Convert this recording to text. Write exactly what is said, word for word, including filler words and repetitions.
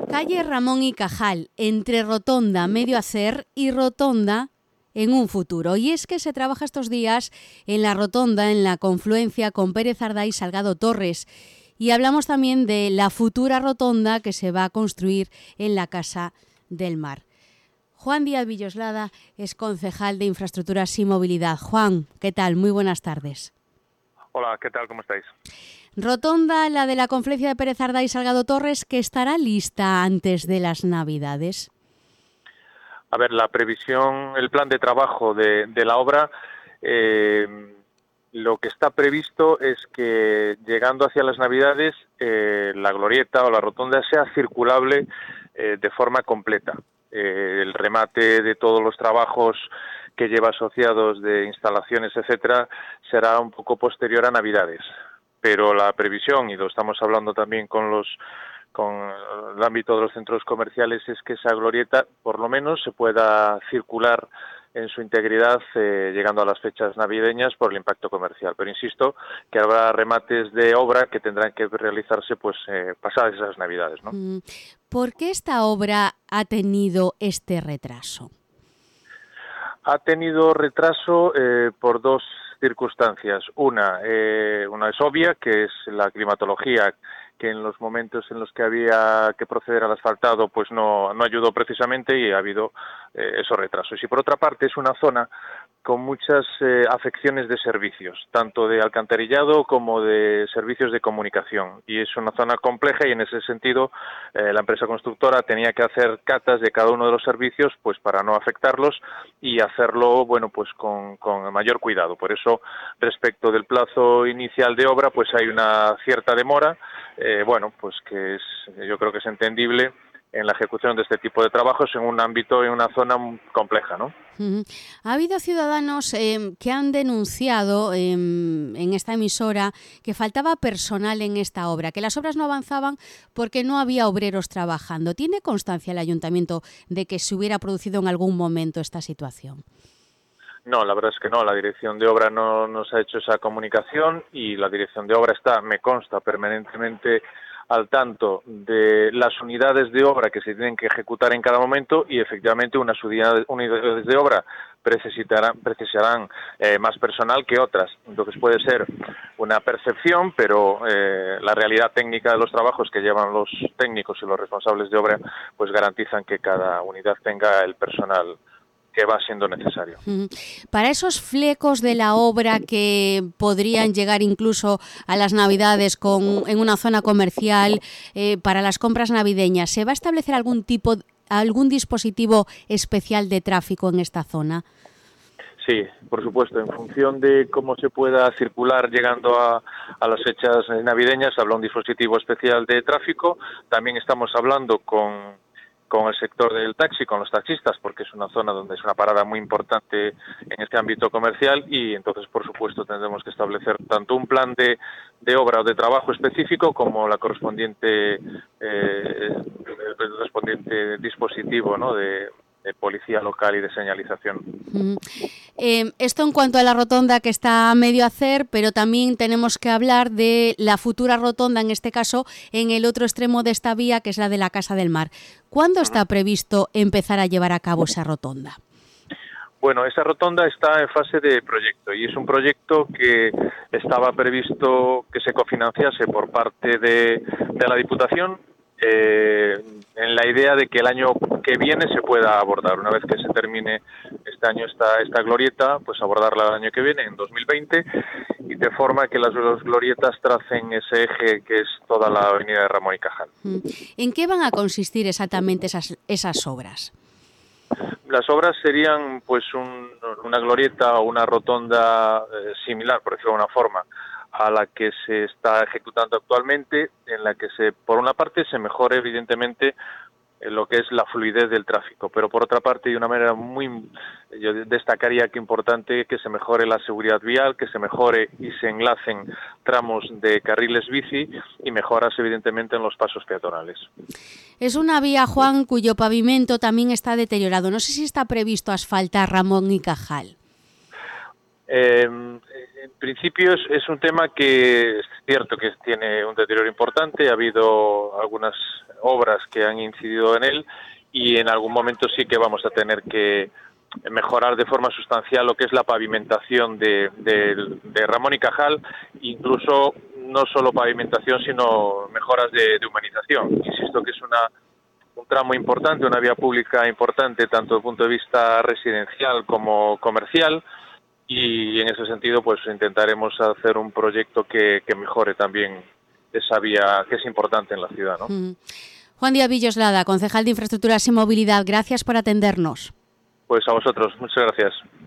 Calle Ramón y Cajal, entre Rotonda, medio hacer, y Rotonda en un futuro. Y es que se trabaja estos días en la Rotonda, en la confluencia con Pérez Ardá y Salgado Torres. Y hablamos también de la futura rotonda que se va a construir en la Casa del Mar. Juan Díaz Villoslada es concejal de Infraestructuras y Movilidad. Juan, ¿qué tal? Muy buenas tardes. Hola, ¿qué tal? ¿Cómo estáis? Rotonda, la de la confluencia de Pérez Ardá y Salgado Torres, que estará lista antes de las Navidades. A ver, la previsión, el plan de trabajo de, de la obra, eh, lo que está previsto es que llegando hacia las Navidades, eh, la glorieta o la rotonda sea circulable eh, de forma completa. Eh, el remate de todos los trabajos que lleva asociados de instalaciones, etcétera, será un poco posterior a Navidades. Pero la previsión, y lo estamos hablando también con los con el ámbito de los centros comerciales, es que esa glorieta por lo menos se pueda circular en su integridad eh, llegando a las fechas navideñas por el impacto comercial. Pero insisto que habrá remates de obra que tendrán que realizarse pues eh, pasadas esas Navidades, ¿no? ¿Por qué esta obra ha tenido este retraso? Ha tenido retraso eh, por dos circunstancias. Una, eh, una es obvia, que es la climatología, que en los momentos en los que había que proceder al asfaltado pues no, no ayudó precisamente y ha habido eh, esos retrasos. Y por otra parte es una zona con muchas eh, afecciones de servicios, tanto de alcantarillado como de servicios de comunicación. Y es una zona compleja y en ese sentido eh, la empresa constructora tenía que hacer catas de cada uno de los servicios pues para no afectarlos y hacerlo bueno pues con, con mayor cuidado. Por eso, respecto del plazo inicial de obra, pues hay una cierta demora, eh, bueno, pues que es, yo creo que es entendible en la ejecución de este tipo de trabajos en un ámbito, en una zona compleja, ¿no? Uh-huh. Ha habido ciudadanos eh, que han denunciado eh, en esta emisora que faltaba personal en esta obra, que las obras no avanzaban porque no había obreros trabajando. ¿Tiene constancia el ayuntamiento de que se hubiera producido en algún momento esta situación? No, la verdad es que no, la dirección de obra no nos ha hecho esa comunicación y la dirección de obra está, me consta, permanentemente al tanto de las unidades de obra que se tienen que ejecutar en cada momento y efectivamente unas unidades, unidades de obra necesitarán, precisarán eh, más personal que otras. Entonces puede ser una percepción, pero eh, la realidad técnica de los trabajos que llevan los técnicos y los responsables de obra pues garantizan que cada unidad tenga el personal que va siendo necesario. Para esos flecos de la obra que podrían llegar incluso a las Navidades con, en una zona comercial, eh, para las compras navideñas, ¿se va a establecer algún tipo, algún dispositivo especial de tráfico en esta zona? Sí, por supuesto, en función de cómo se pueda circular llegando a, a las fechas navideñas, habla un dispositivo especial de tráfico. También estamos hablando con con el sector del taxi, con los taxistas, porque es una zona donde es una parada muy importante en este ámbito comercial y entonces, por supuesto, tendremos que establecer tanto un plan de, de obra o de trabajo específico como la correspondiente, eh, el correspondiente dispositivo, ¿no?, de, de policía local y de señalización. Mm. Eh, esto en cuanto a la rotonda que está a medio hacer, pero también tenemos que hablar de la futura rotonda, en este caso, en el otro extremo de esta vía, que es la de la Casa del Mar. ¿Cuándo está previsto empezar a llevar a cabo esa rotonda? Bueno, esa rotonda está en fase de proyecto y es un proyecto que estaba previsto que se cofinanciase por parte de, de la Diputación, eh, en la idea de que el año que viene se pueda abordar. Una vez que se termine este año esta, esta glorieta, pues abordarla el año que viene, en dos mil veinte, y de forma que las dos glorietas tracen ese eje que es toda la avenida de Ramón y Cajal. ¿En qué van a consistir exactamente esas, esas obras? Las obras serían pues un, una glorieta o una rotonda eh, similar, por decirlo de alguna forma, a la que se está ejecutando actualmente, en la que se, por una parte se mejore evidentemente lo que es la fluidez del tráfico, pero por otra parte, de una manera muy, yo destacaría que importante que se mejore la seguridad vial, que se mejore y se enlacen tramos de carriles bici y mejoras evidentemente en los pasos peatonales. Es una vía, Juan, cuyo pavimento también está deteriorado. No sé si está previsto asfaltar Ramón y Cajal. Eh, en principio es, es un tema que es cierto que tiene un deterioro importante. Ha habido algunas obras que han incidido en él, y en algún momento sí que vamos a tener que mejorar de forma sustancial lo que es la pavimentación de, de, de Ramón y Cajal, incluso no solo pavimentación, sino mejoras de, de humanización. Insisto que es una, un tramo importante, una vía pública importante, tanto desde el punto de vista residencial como comercial, y en ese sentido pues intentaremos hacer un proyecto que, que mejore también esa vía que es importante en la ciudad, ¿no? Mm. Juan Díaz Villoslada, concejal de Infraestructuras y Movilidad, gracias por atendernos. Pues a vosotros, muchas gracias.